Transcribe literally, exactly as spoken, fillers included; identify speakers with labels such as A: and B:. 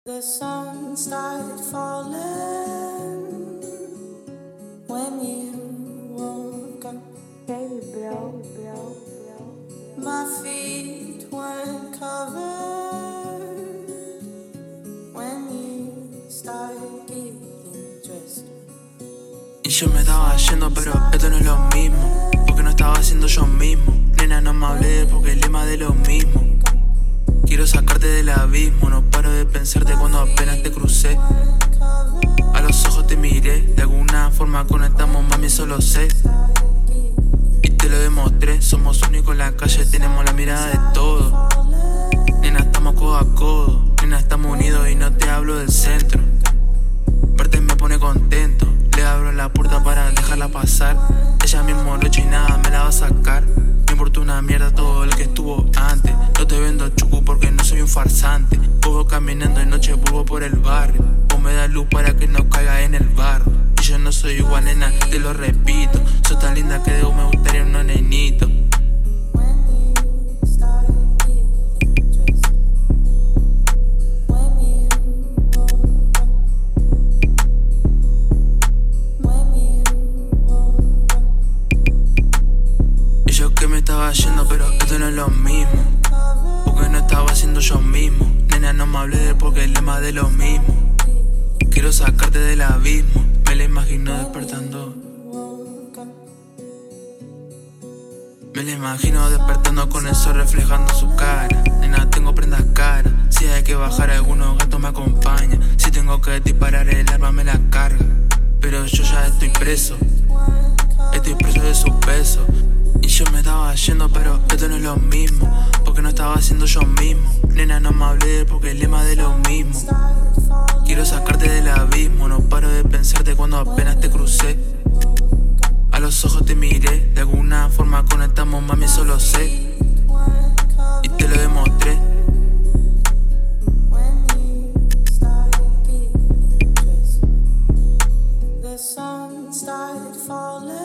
A: The sun started falling when you woke up.
B: Hey bro, bro, bro.
A: My feet weren't covered when you started getting dressed.
C: Y yo me estaba yendo, pero esto no es lo mismo, porque no estaba haciendo yo mismo. Nena, no me hablé porque el lema de lo mismo. Quiero sacarte del abismo, no paro de pensarte cuando apenas te crucé. A los ojos te miré, de alguna forma conectamos, mami, eso lo sé. Y te lo demostré, somos únicos en la calle, tenemos la mirada de todo. Nena, estamos codo a codo, nena, estamos unidos y no te hablo del centro. Verte me pone contento, le abro la puerta para dejarla pasar. Ella mismo lo echa y nada me la va a sacar. Me importa una mierda todo el que estuvo antes. No te vendo chucu porque no soy un farsante. Vuelvo caminando de noche, vuelvo por el barrio. Vos me das luz para que no caiga en el barro. Y yo no soy igual, nena, te lo repito. Sos tan linda que de vos me gustaría un nenito. Que me estaba yendo, pero esto no es lo mismo, porque no estaba haciendo yo mismo. Nena, no me hablé porque el lema de lo mismo. Quiero sacarte del abismo, me la imagino despertando. Me la imagino despertando con el sol reflejando su cara. Nena, tengo prendas caras, si hay que bajar algunos gatos me acompañan. Si tengo que disparar el arma me la carga. Pero yo ya estoy preso, estoy preso de su peso. Y yo me estaba yendo, pero esto no es lo mismo, porque no estaba haciendo yo mismo. Nena, no me hablé porque el lema de lo mismo. Quiero sacarte del abismo, no paro de pensarte cuando apenas te crucé. A los ojos te miré, de alguna forma conectamos, mami, eso lo sé. Y te lo demostré.
A: The sun started falling